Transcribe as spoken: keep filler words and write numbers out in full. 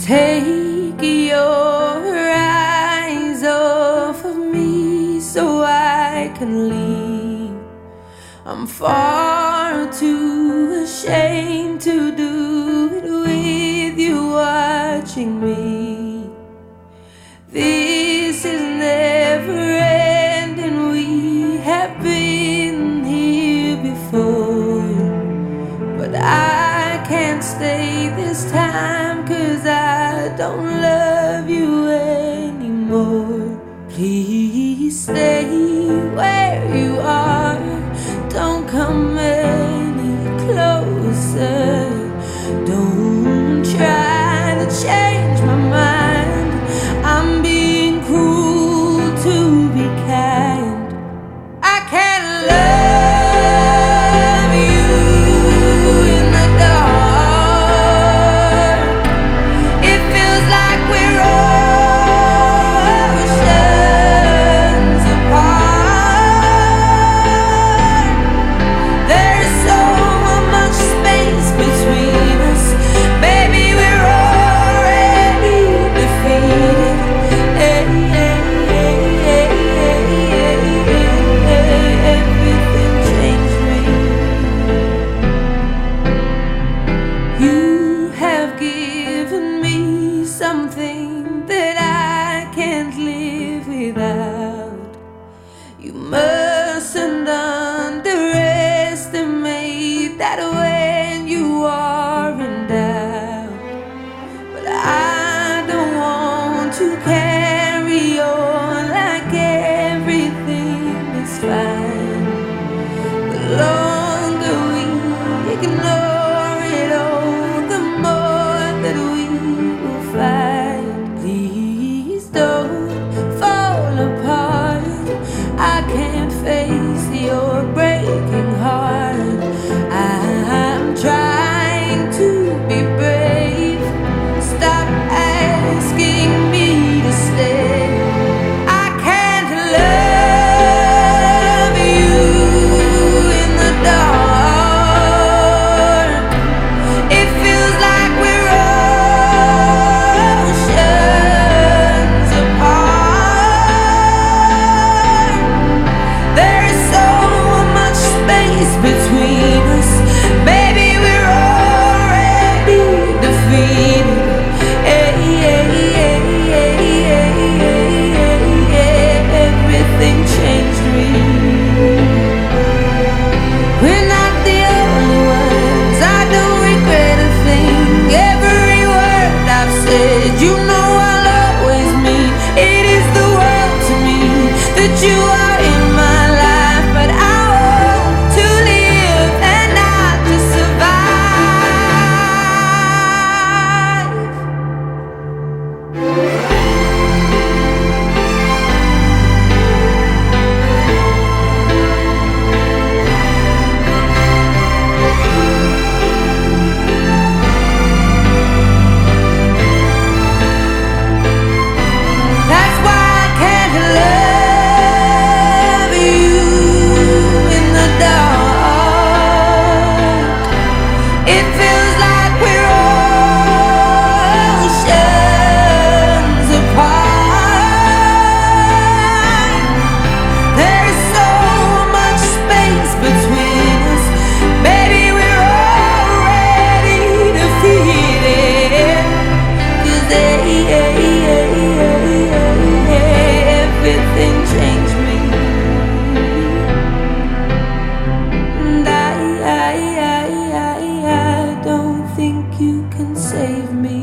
Take your eyes off of me so I can leave. I'm far too ashamed to do it with you watching me. This is never ending, we have been here before. But I can't stay this time, 'cause I don't love you anymore. Please stay where you are, don't come any closer. Don't try to change my mind, I'm being cruel to be kind. I can't love you in the dark. It feels like we're oceans apart. There's so much space between us, baby, we're already defeated. Everything changed me. You have given me something that I can't live without. You mustn't underestimate that when you are in doubt. But I don't want to carry on like everything is fine. The longer we ignore it all, the more that we will fight. Please don't fall apart, I can't face your breaking heart. I'm trying to be brave, stop asking me to stay. I can't love you in the dark. It feels like we're oceans apart. There's so much space between us, baby, we're already defeated. Everything changed me. We're not the only ones, I don't regret a thing. Every word I've said, you know I'll always mean. It is the world to me that you are in my life, but I want to live and not just survive. That's why I can't love you in the dark. It feels like we're oceans apart. There's so much space between us, baby, we're already defeated. 'Cause everything changed me. And I, I, I, I, I don't think you can save me.